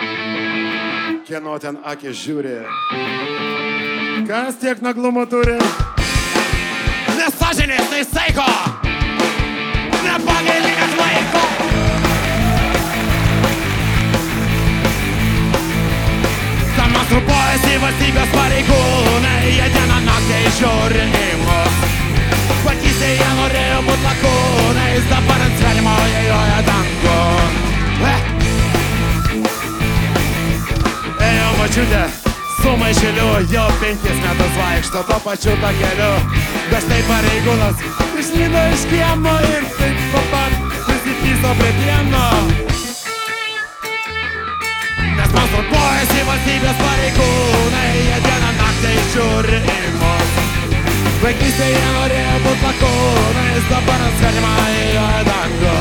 Kieno ten akis žiūri? Kas tiek naglumo turi? Nesažinės, tai saiko! Nepagailingas laiko! Masturbuojasi valstybės pareigūnai, jie dieną naktį žiūri į mus. Vaikystėje jie norėjo būt lakūnais, dabar ant sverimo jie joja dangų. Ėjo močiutė su maišeliu, jau 5 metus vaikšto to pačiu takeliu. Dažnai pareigūnas išlydo iš kiemo ir taip pat prisipyso prie pieno. Nes masturbuojasi valstybės pareigūnai, jie dieną naktį žiūri į mus. Vaikystėje jie norėjo būt lakūnais, dabar ant sverimo jie joja dangų.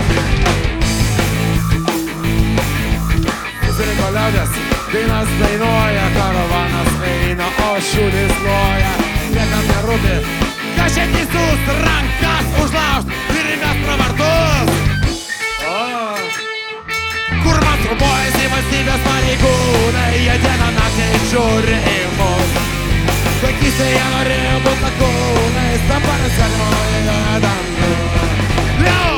Susirinko liaudės, dainas dainuoja, karavanas eina, o šūdis loja. Niekam nerūpi, Kas čia teisus, rankas užlaužt ir įmes pravartus. Kur masturbuojasi valstybės pareigūnai, jie dieną naktį žiūri į mus. Vaikystėje jie norėjo būt lakūnais, dabar ant sverimo jie joja dangų. Liau!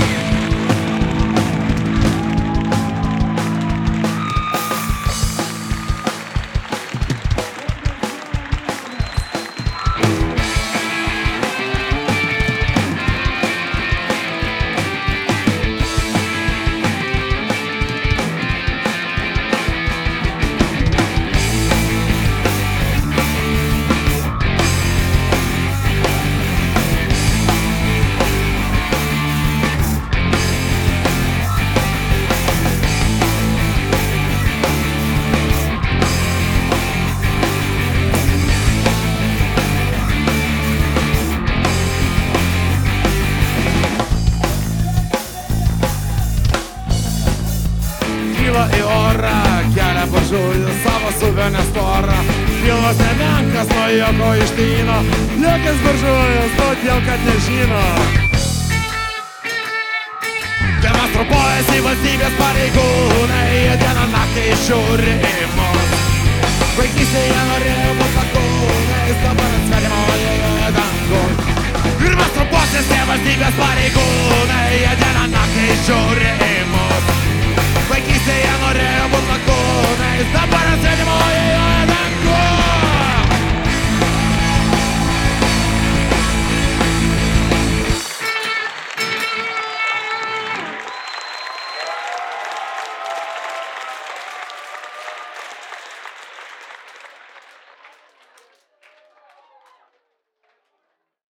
Kyla į orą, kelia pažūdį savo suvenę storą. Pilvas nemenkas nuo joko ištyno, liekis buržuojas, todėl kad nežino. Čia masturbuojasi valstybės pareigūnai, jie dieną naktį žiūri į mus. Vaikystėje jie norėjo būt lakūnais, dabar ant sverimo jie joja dangų. Ir masturbuosis tie valstybės pareigūnai, jie dieną naktį žiūri į mus.